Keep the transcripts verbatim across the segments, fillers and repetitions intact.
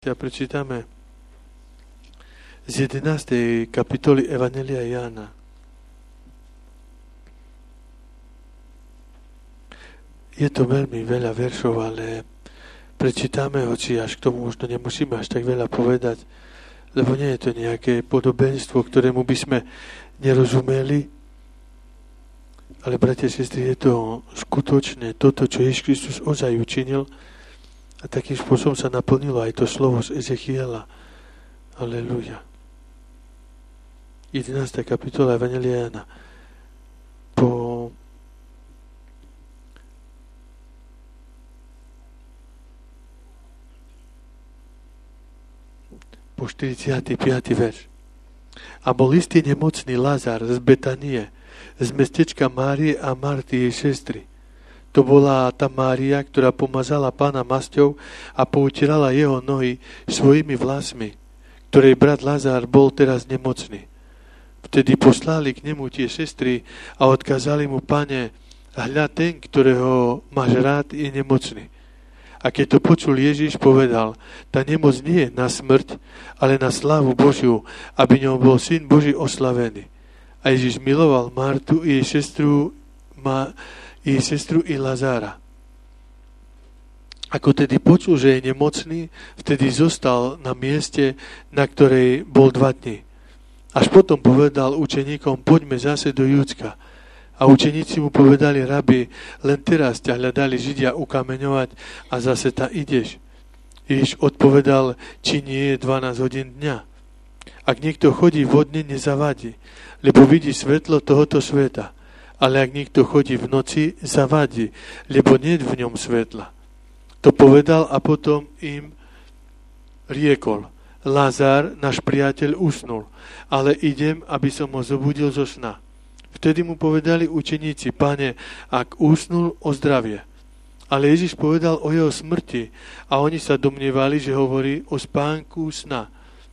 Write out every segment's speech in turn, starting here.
A prečítame z jedenástej kapitoly Evanjelia Jána. Je to veľmi veľa veršov, ale prečítame ho, či až k tomu možno nemusíme až tak veľa povedať, lebo nie je to nejaké podobenstvo, ktorému by sme nerozumeli, ale, bratia a sestry, je to skutočné toto, čo Ježiš Kristus ozaj učinil. A takým spôsobom sa naplnilo aj to slovo z Ezechiela. Aleluja. jedenásta kapitola Evanjelia Jána. Po, po štyridsiaty piaty verš. A bol istý nemocný Lazar z Betanie, z mestečka Márie a Marty jej sestry. To bola tá Mária, ktorá pomazala pána masťou a poutierala jeho nohy svojimi vlasmi, ktorej brat Lazár bol teraz nemocný. Vtedy poslali k nemu tie sestry a odkázali mu: Pane, hľa, ten, ktorého máš rád, je nemocný. A keď to počul Ježiš, povedal: tá nemoc nie je na smrť, ale na slávu Božiu, aby ňou bol Syn Boží oslavený. A Ježiš miloval Martu i jej sestru Ma i sestru i Lazára. Ako tedy počul, že je nemocný, vtedy zostal na mieste, na ktorej bol dva dni. Až potom povedal učeníkom: poďme zase do Júdska. A učeníci mu povedali: Rabi, len teraz ťa hľadali Židia ukameňovať a zase ta ideš. Ježiš odpovedal: či nie je dvanásť hodín dňa. Ak niekto chodí vodne, nezavadí, lebo vidí svetlo tohoto sveta. Ale ak niekto chodí v noci, zavadí, lebo nie je v ňom svetla. To povedal a potom im riekol: Lazár, náš priateľ, usnul, ale idem, aby som ho zobudil zo sna. Vtedy mu povedali učeníci: Pane, ak usnul, ozdravie. Ale Ježiš povedal o jeho smrti a oni sa domnievali, že hovorí o spánku sna.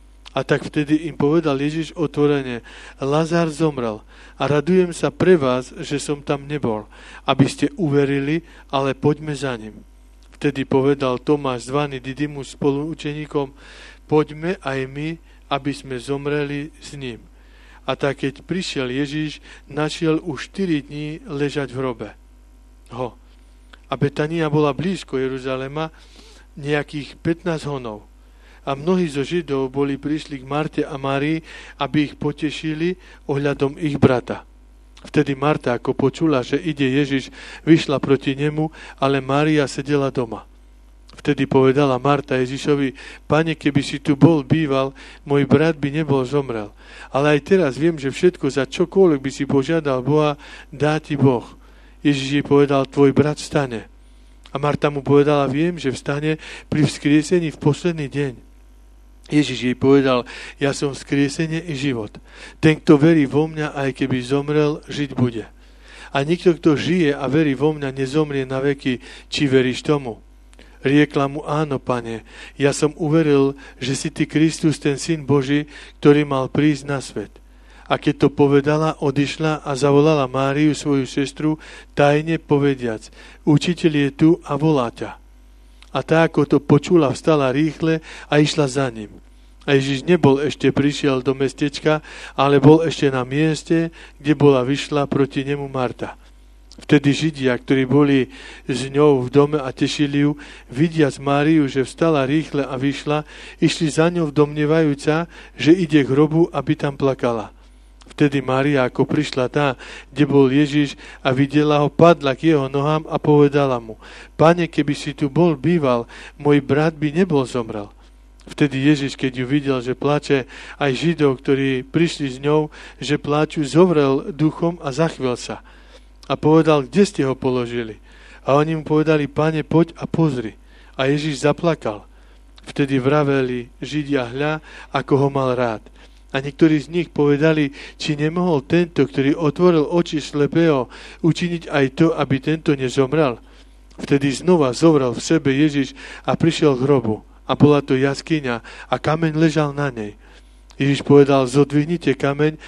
A tak vtedy im povedal Ježiš otvorene: Lazár zomrel a radujem sa pre vás, že som tam nebol, aby ste uverili, ale poďme za ním. Vtedy povedal Tomáš, zvaný Didymus, spoluučeníkom: poďme aj my, aby sme zomreli s ním. A tak keď prišiel Ježiš, našiel už štyri dní ležať v hrobe. Ho. A Betania bola blízko Jeruzalema, nejakých pätnásť honov. A mnohí zo Židov boli prišli k Marte a Márii, aby ich potešili ohľadom ich brata. Vtedy Marta, ako počula, že ide Ježiš, vyšla proti nemu, ale Mária sedela doma. Vtedy povedala Marta Ježišovi: Pane, keby si tu bol býval, môj brat by nebol zomrel. Ale aj teraz viem, že všetko, za čokoľvek by si požiadal Boha, dá ti Boh. Ježiš jej povedal: tvoj brat vstane. A Marta mu povedala: viem, že vstane pri vzkriesení v posledný deň. Ježiš jej povedal: ja som vzkriesenie i život. Ten, kto verí vo mňa, aj keby zomrel, žiť bude. A nikto, kto žije a verí vo mňa, nezomrie na veky. Či veríš tomu? Riekla mu: áno, Pane, ja som uveril, že si ty Kristus, ten Syn Boží, ktorý mal prísť na svet. A keď to povedala, odišla a zavolala Máriu, svoju sestru, tajne povediac: učiteľ je tu a volá ťa. A tá, ako to počula, vstala rýchle a išla za ním. A Ježiš nebol ešte prišiel do mestečka, ale bol ešte na mieste, kde bola vyšla proti nemu Marta. Vtedy Židia, ktorí boli s ňou v dome a tešili ju, vidiac Máriu, že vstala rýchle a vyšla, išli za ňou domnievajúca, že ide k hrobu, aby tam plakala. Vtedy Mária, ako prišla tá, kde bol Ježiš a videla ho, padla k jeho nohám a povedala mu: Pane, keby si tu bol býval, môj brat by nebol zomrel. Vtedy Ježiš, keď ju videl, že plače, aj Židov, ktorí prišli s ňou, že pláču, zovrel duchom a zachvel sa. A povedal: kde ste ho položili? A oni mu povedali: Pane, poď a pozri. A Ježiš zaplakal. Vtedy vraveli Židia: hľa, ako ho mal rád. A niektorí z nich povedali: či nemohol tento, ktorý otvoril oči slepého, učiniť aj to, aby tento nezomrel? Vtedy znova zovral v sebe Ježiš a prišiel k hrobu. A bola to jaskyňa a kameň ležal na nej. Ježiš povedal: zodvihnite kameň,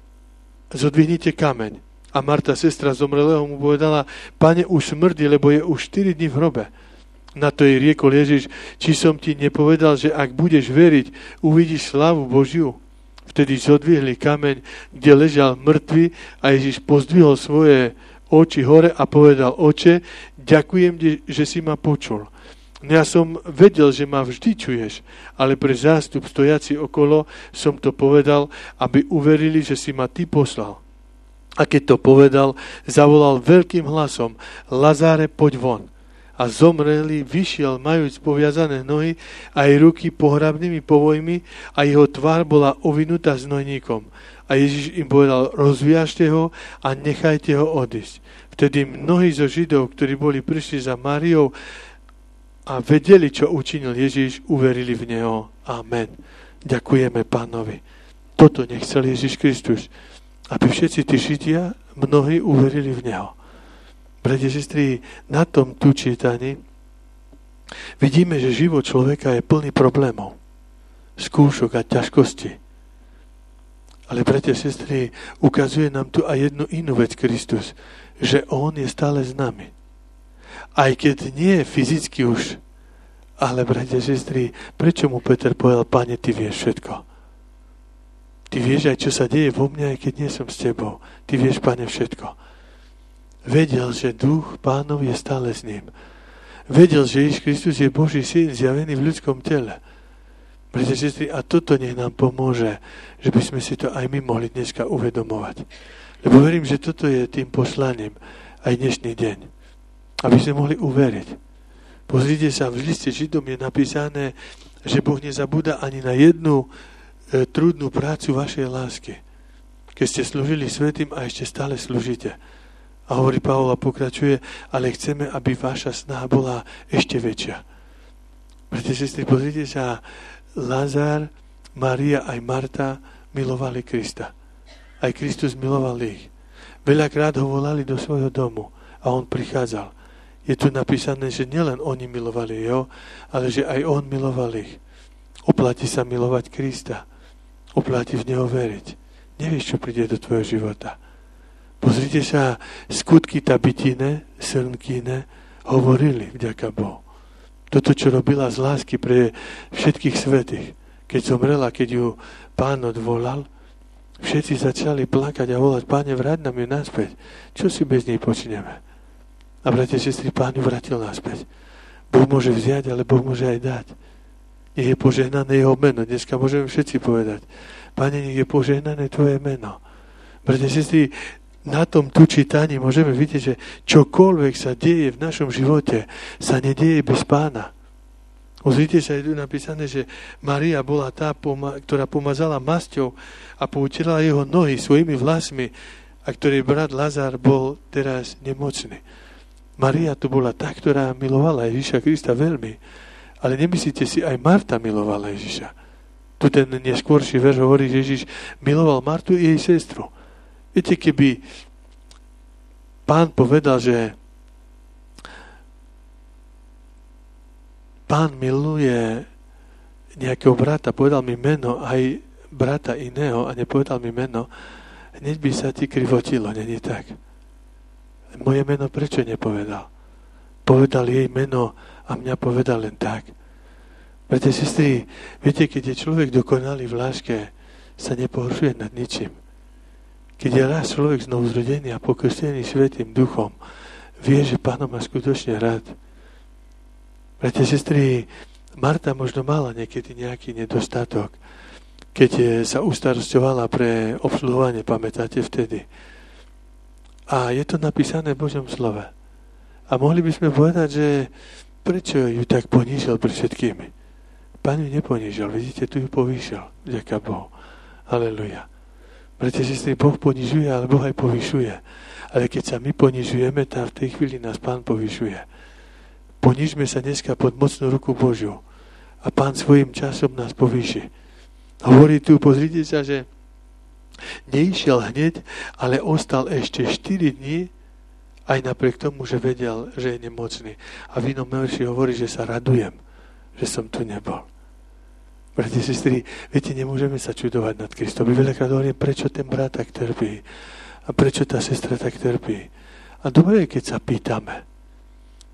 zodvihnite kameň. A Marta, sestra zomrelého, mu povedala: Pane, už smrdí, lebo je už štyri dni v hrobe. Na to jej riekol Ježiš, či som ti nepovedal, že ak budeš veriť, uvidíš slávu Božiu. Vtedy zodvihli kameň, kde ležal mŕtvy a Ježiš pozdvihol svoje oči hore a povedal, Oče, ďakujem ti, že si ma počul. Ja som vedel, že ma vždy čuješ, ale pre zástup stojaci okolo som to povedal, aby uverili, že si ma ty poslal. A keď to povedal, zavolal veľkým hlasom, Lazáre, poď von. A zomrelý vyšiel, majúc poviazané nohy a aj ruky pohrabnými povojmi a jeho tvár bola ovinutá znojníkom. A Ježiš im povedal, rozviažte ho a nechajte ho odísť. Vtedy mnohí zo Židov, ktorí boli prišli za Máriou a vedeli, čo učinil Ježiš, uverili v neho. Amen. Ďakujeme Pánovi. Toto nechcel Ježiš Kristus, aby všetci tí Židia, mnohí uverili v neho. Bratia, sestry, na tom tu čítaní vidíme, že život človeka je plný problémov, skúšok a ťažkosti. Ale, bratia, sestry, ukazuje nám tu aj jednu inú vec Kristus, že on je stále s nami. Aj keď nie je fyzicky už, ale, bratia, sestry, prečo mu Peter povedal, Pane, ty vieš všetko. Ty vieš aj, čo sa deje vo mne, aj keď nie som s tebou. Ty vieš, Pane, všetko. Vedel, že duch Pánov je stále s ním. Vedel, že Ježiš Kristus je Boží syn zjavený v ľudskom tele. Bratia, sestry, a toto nech nám pomôže, že by sme si to aj my mohli dneska uvedomovať. Lebo verím, že toto je tým poslaním aj dnešný deň. Aby sme mohli uveriť. Pozrite sa, v liste Židom je napísané, že Boh nezabúda ani na jednu e, trudnú prácu vašej lásky. Keď ste slúžili svätým a ešte stále slúžite. A hovorí Pavol a pokračuje, ale chceme, aby vaša snaha bola ešte väčšia. Bratia, sestry, pozrite sa, Lazár, Mária aj Marta milovali Krista. Aj Kristus miloval ich. Veľakrát ho volali do svojho domu a on prichádzal. Je tu napísané, že nielen oni milovali jeho, ale že aj on miloval ich. Oplatí sa milovať Krista. Oplatí v neho veriť. Nevieš, čo príde do tvojho života. Pozrite sa, skutky Tabitine, Srnkine hovorili vďaka Bohu. Toto, čo robila z lásky pre všetkých svätých. Keď zomrela, keď ju Pán odvolal, všetci začali plakať a volať, Páne, vráť nám ju naspäť. Čo si bez nej počneme? A bratia, sestry, Pán ju vrátil naspäť. Boh môže vziať, ale Boh môže aj dať. Nech je požehnané jeho meno. Dneska môžeme všetci povedať, Pane, nech je požehnané tvoje meno. Bratia, sestry, na tom tu čítaní môžeme vidieť, že čokoľvek sa deje v našom živote, sa nedieje bez Pána. Pozrite sa, je tu napísané, že Mária bola tá, ktorá pomazala masťou a poutila jeho nohy svojimi vlasmi, a ktorý brat Lazár bol teraz nemocný. Mária tu bola tá, ktorá milovala Ježiša Krista veľmi. Ale nemyslíte si, aj Marta milovala Ježiša. Tu ten neskôrší verš hovorí, že Ježiš miloval Martu i jej sestru. Viete, keby Pán povedal, že Pán miluje nejakého brata, povedal mi meno, aj brata iného a nepovedal mi meno, hneď by sa ti krivotilo, není tak? Moje meno prečo nepovedal? Povedal jej meno a mňa povedal len tak. Bratia, sestry, viete, keď je človek dokonalý v láske, sa nepohoršuje nad ničím. Keď je raz človek znovu zrodený a pokrstený Svätým Duchom, vie, že Pána má skutočne rád. Bratia, sestry, Marta možno mala niekedy nejaký nedostatok, keď sa ustarosťovala pre obsluhovanie, pamätáte vtedy. A je to napísané v Božom slove. A mohli by sme povedať, že prečo ju tak ponížil pred všetkými. Pán ju neponížil, vidíte, tu ju povýšil, vďaka Bohu. Halelujá. Bratia, sestry, Boh ponižuje, ale Boh aj povyšuje. Ale keď sa my ponižujeme, tak v tej chvíli nás Pán povyšuje. Ponižme sa dneska pod mocnú ruku Božiu a Pán svojím časom nás povýši. Hovorí tu, pozrite sa, že neišiel hneď, ale ostal ešte štyri dni, aj napriek tomu, že vedel, že je nemocný. A v inom verši hovorí, že sa radujem, že som tu nebol. Bratia, sestry, viete, nemôžeme sa čudovať nad Kristom. Veľakrát hovorím, prečo ten brat tak trpí a prečo tá sestra tak trpí. A dobre je, keď sa pýtame.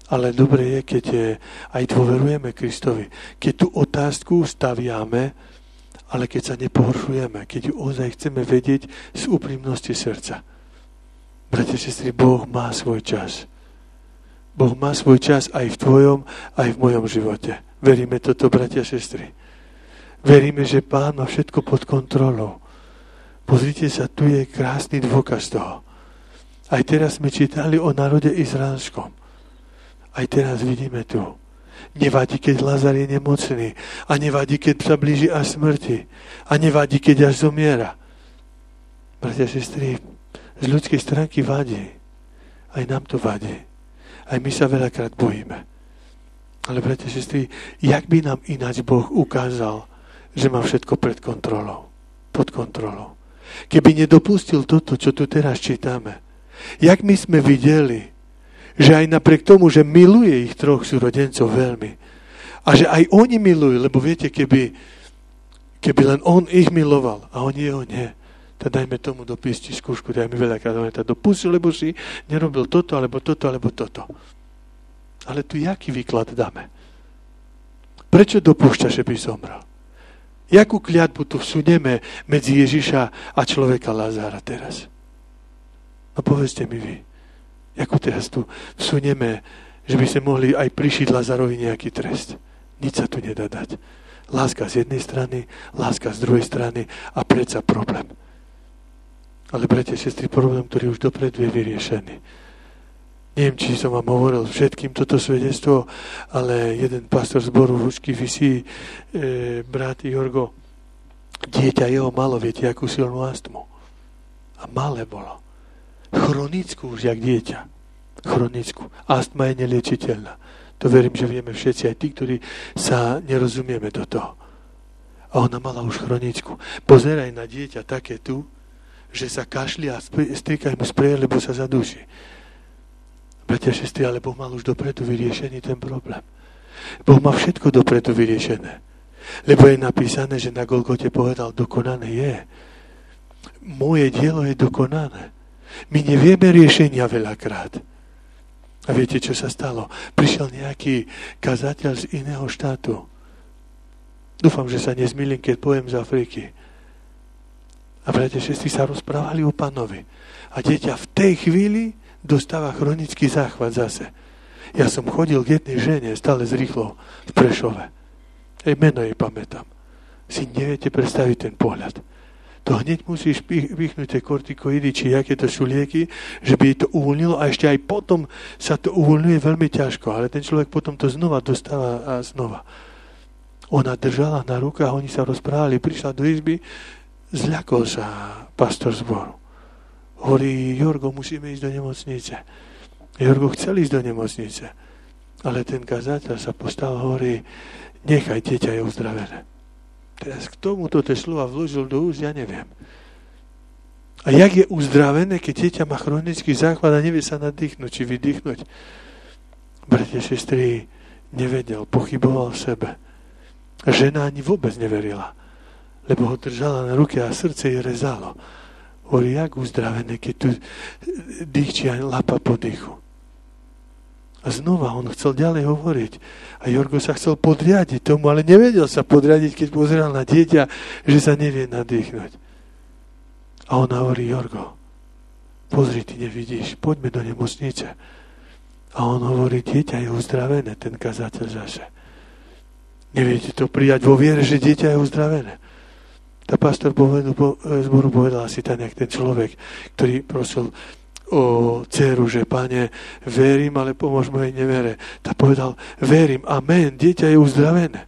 Ale dobre je, keď je, aj dôverujeme Kristovi. Keď tú otázku staviame, ale keď sa nepohoršujeme, keď ju ozaj chceme vedieť z úprimnosti srdca. Bratia, sestry, Boh má svoj čas. Boh má svoj čas aj v tvojom, aj v mojom živote. Veríme toto, bratia, sestry. Veríme, že Pán má všetko pod kontrolou. Pozrite sa, tu je krásny dôkaz toho. Aj teraz sme čítali o národe izraelskom. Aj teraz vidíme tu. Nevadí, keď Lazar je nemocný. A nevadí, keď sa blíži až smrti. A nevadí, keď až zomiera. Bratia, sestry, z ľudskej stránky vadí. Aj nám to vadí. Aj my sa veľakrát bojíme. Ale, bratia, sestry, jak by nám ináč Boh ukázal, že má všetko pred kontrolou. Pod kontrolou. Keby nedopustil toto, čo tu teraz čítame. Jak my sme videli, že aj napriek tomu, že miluje ich troch súrodencov veľmi. A že aj oni milujú, lebo viete, keby, keby len on ich miloval a oni jeho nie, tak dajme tomu dopísť skúšku, dajme veľakrát, on to dopustil, lebo si nerobil toto, alebo toto, alebo toto. Ale tu jaký výklad dáme? Prečo dopúšťa, že by zomrel? Jakú kliatbu tu vsunieme medzi Ježiša a človeka Lazára teraz? No povedzte mi vy. Ako teraz tu vsunieme, že by sme mohli aj prišiť Lazarovi nejaký trest. Nič sa tu nedá dať. Láska z jednej strany, láska z druhej strany a predsa problém. Ale, bratia, sestry, problém, ktorý už dopredu je vyriešený. Neviem, či som vám hovoril všetkým toto svedectvo, ale jeden pastor zboru v Hučky visí, e, brat Jorgo, dieťa jeho malo, viete, akú silnú astmu. A malé bolo. Chronickú už, jak dieťa. Chronickú. Astma je neliečiteľná. To verím, že vieme všetci, aj tí, ktorí sa nerozumieme do toho. A ona mala už chronickú. Pozeraj na dieťa také tu, že sa kašli a strikaj mu spreje, lebo sa zaduší. Bratia, sestry, ale Boh mal už dopredu vyriešený ten problém. Boh má všetko dopredu vyriešené. Lebo je napísané, že na Golgote povedal, dokonané je. Moje dielo je dokonané. My nevieme riešenia veľakrát. A viete, čo sa stalo? Prišiel nejaký kazateľ z iného štátu. Dúfam, že sa nezmýlim, keď poviem z Afriky. A bratia, sestry sa rozprávali o Pánovi. A dieťa v tej chvíli dostáva chronický záchvat zase. Ja som chodil k jednej žene, stále z Rýchlov, v Prešove. Ej, meno jej pamätám. Si neviete predstaviť ten pohľad. To hneď musíš pichnúť tie kortikoidy, či aké to sú lieky, že by to uvoľnilo a ešte aj potom sa to uvoľňuje veľmi ťažko, ale ten človek potom to znova dostáva a znova. Ona držala na rukách, oni sa rozprávali, prišla do izby, zľakol sa pastor zboru. Hovorí, Jorgo, musíme ísť do nemocnice. Jorgo chcel ísť do nemocnice, ale ten kazateľ sa postavil a hovorí, nechaj, dieťa je uzdravené. Teraz k tomuto tie slova vložil do úst, ja neviem. A jak je uzdravené, keď dieťa má chronický záchvat a nevie sa nadýchnuť, či vydýchnuť? Bratia, sestry, nevedel, pochyboval v sebe. A žena ani vôbec neverila, lebo ho držala na ruke a srdce jej rezalo. Hovorí, jak uzdravené, keď tu dýchči a lapa po dýchu. A znova on chcel ďalej hovoriť. A Jorgo sa chcel podriadiť tomu, ale nevedel sa podriadiť, keď pozeral na dieťa, že sa nevie nadýchnuť. A on hovorí, Jorgo, pozri, ty nevidíš, poďme do nemocnice. A on hovorí, dieťa je uzdravené, ten kazateľ zase. Neviete to prijať vo viere, že dieťa je uzdravené. Tá pastor povedal, po, zboru povedal asi tak nejak ten človek, ktorý prosil o dceru, že Pane, verím, ale pomôž mojej nevere. Tak povedal, verím, amen, dieťa je uzdravené.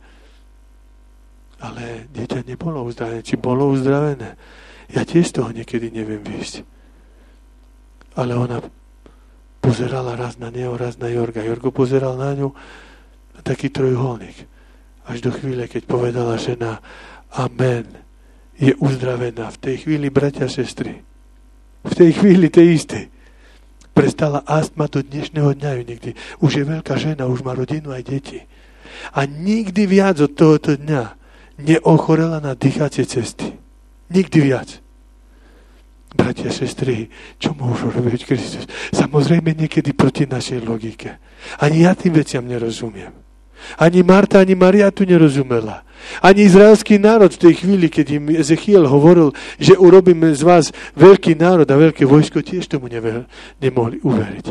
Ale dieťa nebolo uzdravené. Či bolo uzdravené? Ja tiež z toho niekedy neviem výjsť. Ale ona pozerala raz na neho, raz na Jorga. Jorgo pozeral na ňu a taký trojuholník. Až do chvíle, keď povedala žena, amen, je uzdravená. V tej chvíli, bratia, sestry, v tej chvíli, tej istej, prestala astma do dnešného dňa ju nikdy. Už je veľká žena, už má rodinu aj deti. A nikdy viac od tohoto dňa neochorela na dýchacie cesty. Nikdy viac. Bratia, sestry, čo môžu robiť Kristus? Samozrejme niekedy proti našej logike. Ani ja tým veciam nerozumiem. Ani Marta, ani Maria tu nerozumela. Ani izraelský národ v tej chvíli, keď im Ezechiel hovoril, že urobíme z vás veľký národ a veľké vojsko, tiež tomu never, nemohli uveriť.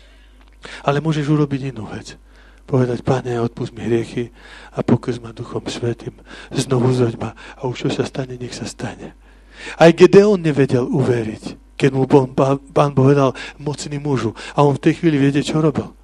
Ale môžeš urobiť inú vec. Povedať, Pane, odpusť mi hriechy a pokrst ma Duchom Svätým. Znovu zroď ma a už čo sa stane, nech sa stane. Aj Gedeon nevedel uveriť, keď mu Pán povedal mocný mužu. A on v tej chvíli viete, čo robil?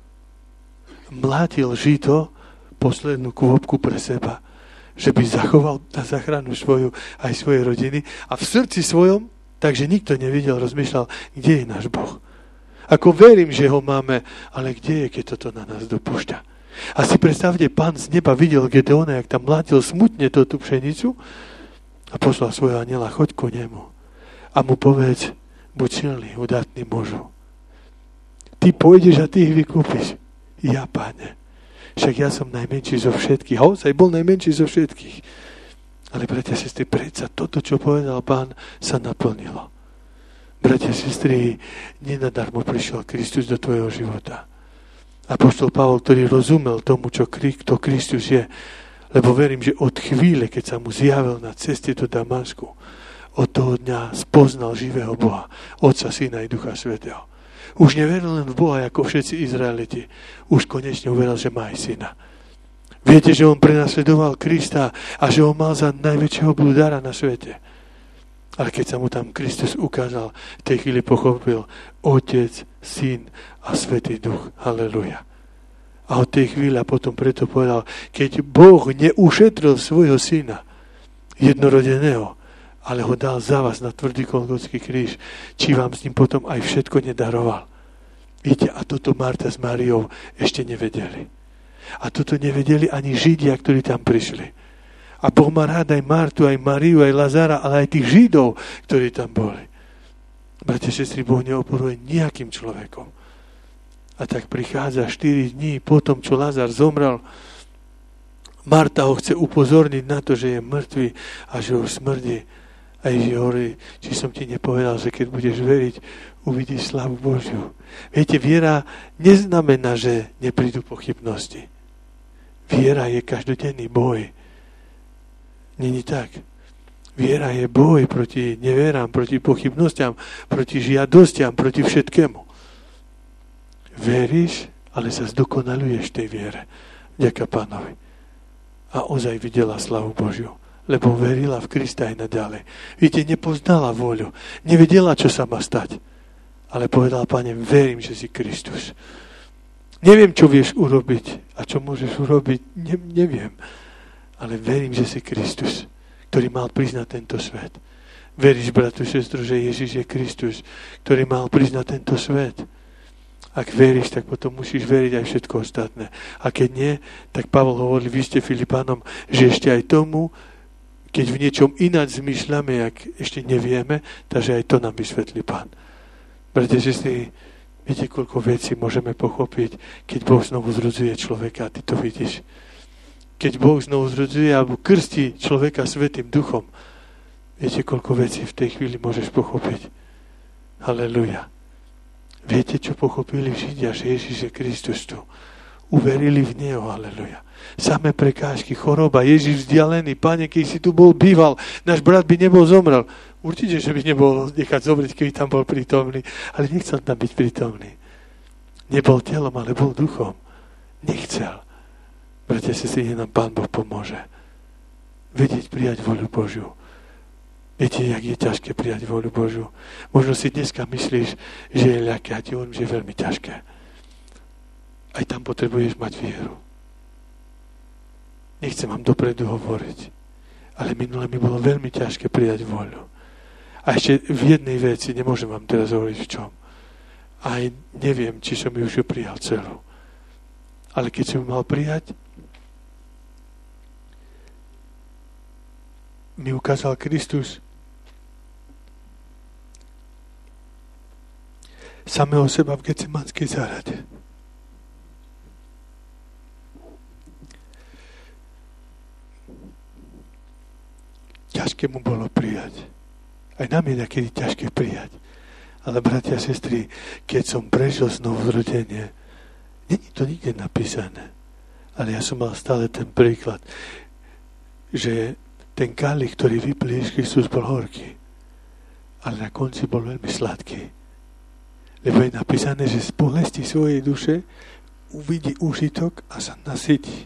Mlátil žito, poslednú kôpku pre seba, že by zachoval na záchranu svoju aj svojej rodiny a v srdci svojom, takže nikto nevidel, rozmýšľal, kde je náš Boh. Ako verím, že ho máme, ale kde je, keď toto na nás dopúšťa? A si predstavte, Pán z neba videl Gedeona, jak tam mlátil smutne tú pšenicu a poslal svojho anjela, choď ku nemu a mu povedz, buď silný, udatný mužu. Ty pôjdeš a ty ich vykúpiš. Ja, Pane. Však ja som najmenší zo všetkých. A ozaj bol najmenší zo všetkých. Ale, bratia, sestry, predsa toto, čo povedal Pán, sa naplnilo. Bratia, sestry, nenadarmo prišiel Kristus do tvojho života. Apoštol Pavol, ktorý rozumel tomu, čo kto Kristus je, lebo verím, že od chvíle, keď sa mu zjavil na ceste do Damasku, od toho dňa spoznal živého Boha, Otca, Syna i Ducha Svätého. Už neveril len v Boha, ako všetci Izraeliti. Už konečne uveril, že má aj Syna. Viete, že on prenasledoval Krista a že ho mal za najväčšieho blúdara na svete. Ale keď sa mu tam Kristus ukázal, v tej chvíli pochopil Otec, Syn a Svätý Duch. Halleluja. A od tej chvíle a potom preto povedal, keď Boh neušetril svojho syna, jednorodeného, ale ho dal za vás na tvrdý Golgotský kríž, či vám s ním potom aj všetko nedaroval. Viete, a toto Marta s Máriou ešte nevedeli. A toto nevedeli ani Židia, ktorí tam prišli. A Boh má rád aj Martu, aj Máriu, aj Lazara, ale aj tých Židov, ktorí tam boli. Bratia, sestry, Boh neoporuje nejakým človekom. A tak prichádza štyri dní po tom, čo Lazar zomrel. Marta ho chce upozorniť na to, že je mŕtvy a že už smrdí. A Ježiš hovorí, či som ti nepovedal, že keď budeš veriť, uvidíš slávu Božiu. Viete, viera neznamená, že neprídu pochybnosti. Viera je každodenný boj. Není tak. Viera je boj proti neverám, proti pochybnostiam, proti žiadostiam, proti všetkému. Veríš, ale sa zdokonaluješ tej viere. Ďaká Pánovi. A ozaj videla slavu Božiu. Lebo verila v Krista aj naďalej. Viete, nepoznala voľu. Nevedela, čo sa má stať. Ale povedala, Pane, verím, že si Kristus. Neviem, čo vieš urobiť. A čo môžeš urobiť, ne, neviem. Ale verím, že si Kristus, ktorý mal prísť na tento svet. Veríš, bratu, sestru, že Ježiš je Kristus, ktorý mal prísť na tento svet. Ak veríš, tak potom musíš veriť aj všetko ostatné. A keď nie, tak Pavol hovorí v liste Filipánom, že ešte aj tomu, keď v niečom ináč zmýšľame, jak ešte nevieme, takže aj to nám vysvetlí Pán. Bratia, sestry, viete, koľko vecí môžeme pochopiť, keď Boh znovu zrodzuje človeka, a ty to vidíš. Keď Boh znovu zrodzuje alebo krstí človeka Svätým Duchom, viete, koľko vecí v tej chvíli môžeš pochopiť. Halleluja. Viete, čo pochopili Židia, že Ježiš je Kristus tu. Uverili v Neho, halleluja. Samé prekážky, choroba, Ježiš vzdialený, Pane, keď si tu bol býval, náš brat by nebol zomrel. Určite, že by nebol nechať zomrieť, keby tam bol prítomný, ale nechcel tam byť prítomný. Nebol telom, ale bol duchom. Nechcel. Bratia, sestry, nech nám Pán Boh pomôže. Vedieť prijať voľu Božiu. Viete, jak je ťažké prijať voľu Božiu. Možno si dneska myslíš, že je ľahké, a ti hovorím, že je veľmi ťažké. Aj tam potrebuješ mať vieru. Nechcem vám dopredu hovoriť, ale minule mi bolo veľmi ťažké prijať voľu. A ešte v jednej veci, nemôžem vám teraz hovoriť v čom. Aj neviem, či som ju už prijal celú. Ale keď som ju mal prijať, mi ukázal Kristus samého seba v Getsemanskej záhrade. Ťažké mu bolo prijať. Aj nám je niekedy ťažké prijať. Ale bratia a sestry, keď som prežil znovu zrodenie, není to nikde napísané. Ale ja som mal stále ten príklad, že ten kálich, ktorý vypil Ježiš Kristus, bol horký. Ale na konci bol veľmi sladký. Lebo je napísané, že z bolesti svojej duše uvidí užitok a sa nasytí.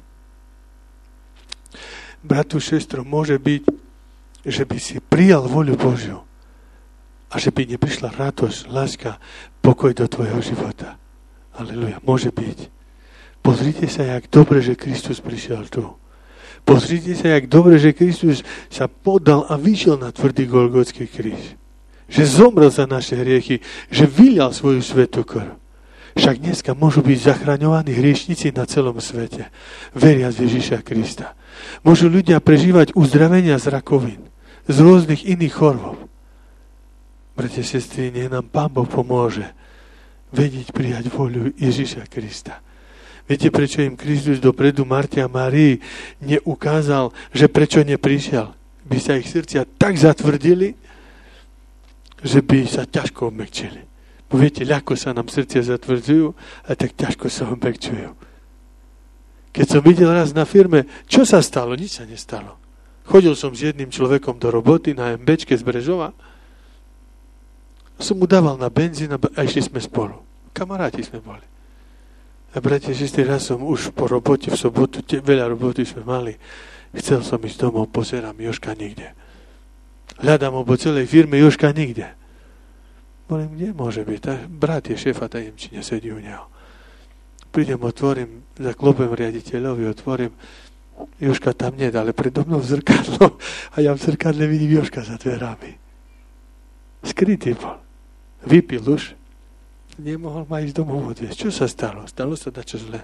Bratu, sestro, môže byť, že by si prijal voľu Božiu a že by neprišla radosť, láska, pokoj do tvojho života. Aleluja, môže byť. Pozrite sa, jak dobre, že Kristus prišiel tu. Pozrite sa, jak dobre, že Kristus sa podal a vyšiel na tvrdý Golgotský kríž. Že zomrel za naše hriechy, že vylial svoju svätú krv. Však dneska môžu byť zachraňovaní hriešnici na celom svete, veriac v Ježiša Krista. Môžu ľudia prežívať uzdravenia z rakovín, z rôznych iných chorôb. Bratia, sestry, nech nám Pán Boh pomôže vedieť prijať voľu Ježiša Krista. Viete, prečo im Kristus dopredu Marte a Márii neukázal, že prečo neprišiel? By sa ich srdcia tak zatvrdili, že by sa ťažko obmekčili. Bo viete, ľahko sa nám srdcia zatvrdzujú a tak ťažko sa obmekčujú. Keď som videl raz na firme, čo sa stalo? Nič sa nestalo. Chodil som s jedným človekom do roboty na MBčke z Brežova. Som mu dával na benzín a išli sme spolu. Kamaráti sme boli. A bratia, šestý raz som už po robote v sobotu, te, veľa roboty sme mali. Chcel som ísť domov, pozerám, Jožka nikde. Hľadám ho po celej firme, Jožka nikde. Bolím, kde môže byť? Tá, brat je šéfa tajemčine, sedí u neho. Prídem, otvorím, zaklopem riaditeľovi, otvorím, Jožka tam nie, ale predo mnou v zrkadlo a ja v zrkadle vidím Jožka za dverami. Skrytý bol. Vypil už. Nemohol ma ísť domov odviesť. Čo sa stalo? Stalo sa dačo zle.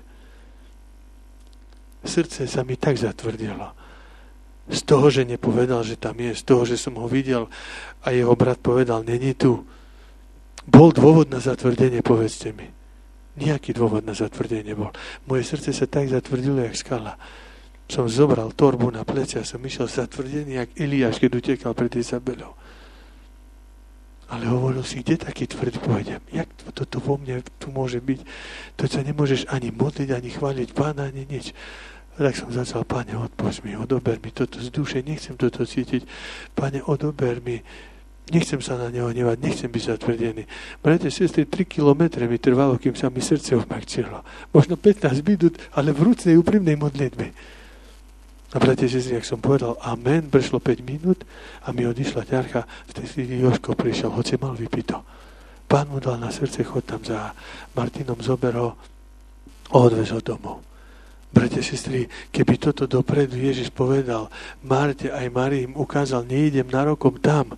Srdce sa mi tak zatvrdilo. Z toho, že nepovedal, že tam je, z toho, že som ho videl a jeho brat povedal, není tu. Bol dôvod na zatvrdenie, povedzte mi. Nejaký dôvod na zatvrdenie bol. Moje srdce sa tak zatvrdilo, jak skala. Som zobral torbu na pleci a som išiel zatvrdený, jak Eliáš, keď utekal pred Izabelou. Ale hovoril si, kde taký tvrdý pôjdem? Jak toto to, to vo mne tu môže byť? To sa nemôžeš ani modliť, ani chváliť Pána, ani nič. A tak som začal, Pane, odpoč mi, odober mi toto z duše, nechcem toto cítiť. Pane, odober mi, nechcem sa na neho nevať, nechcem byť zatvrdený. Bratia, sestry, tri kilometre mi trvalo, kým sa mi srdce umekčilo. Možno pätnásť minút, ale v vrúcnej, úprimnej modlitbe. A bratia, sestry, jak som povedal amen, prešlo päť minút a mi odišla ťarcha, vtedy Jožko prišiel, hoci mal vypito. Pán mu dal na srdce, chod tam za Martinom, zober ho a odvez ho domov. Bratia, sestry, keby toto dopredu Ježiš povedal Marte aj Márii, im ukázal, neidem na rokom tam,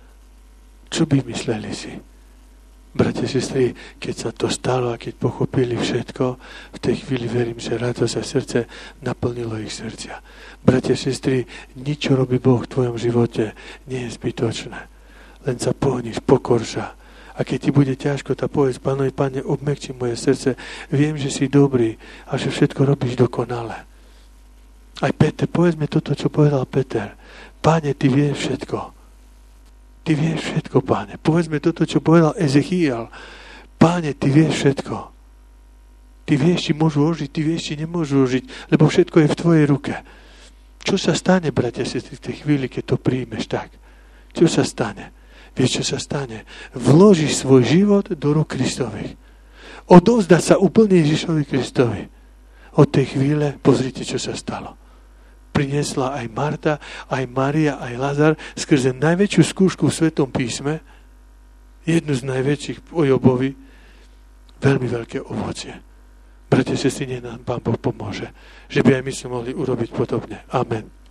čo by mysleli si? Bratia, sestry, keď sa to stalo a keď pochopili všetko, v tej chvíli verím, že radosť a srdce naplnilo ich srdcia. Bratia, sestry, nič, čo robí Boh v tvojom živote, nie je zbytočné. Len sa pohniš, pokor sa. A keď ti bude ťažko, tá povedz, Pánovi, Pane, obmekči moje srdce. Viem, že si dobrý a že všetko robíš dokonale. Aj Peter, povedzme toto, čo povedal Peter. Páne, ty vieš všetko. Ty vieš všetko, Páne. Povedzme toto, čo povedal Ezechiel. Páne, ty vieš všetko. Ty vieš, či môžu ožiť, ty vieš, či nemôžu ožiť, lebo všetko je v tvojej ruke. Čo sa stane, bratia, sestry, v tej chvíli, keď to príjmeš tak? Čo sa stane? Vieš, čo sa stane? Vložíš svoj život do rúk Kristových. Odovzdať sa úplne Ježišovi Kristovi. Od tej chvíle pozrite, čo sa stalo. Priniesla aj Marta, aj Mária, aj Lazar skrze najväčšiu skúšku v Svetom písme, jednu z najväčších o Jobovi, veľmi veľké ovocie. Bratia, sestry, nech nám Pán Boh pomôže, že by aj my sme mohli urobiť podobne. Amen.